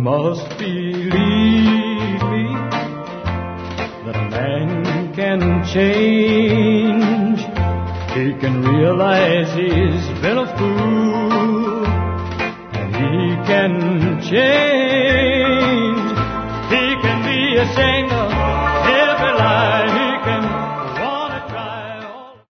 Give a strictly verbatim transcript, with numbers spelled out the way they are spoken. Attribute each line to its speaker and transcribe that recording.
Speaker 1: must believe me that a man can change. He can realize he's been a fool, and he can change.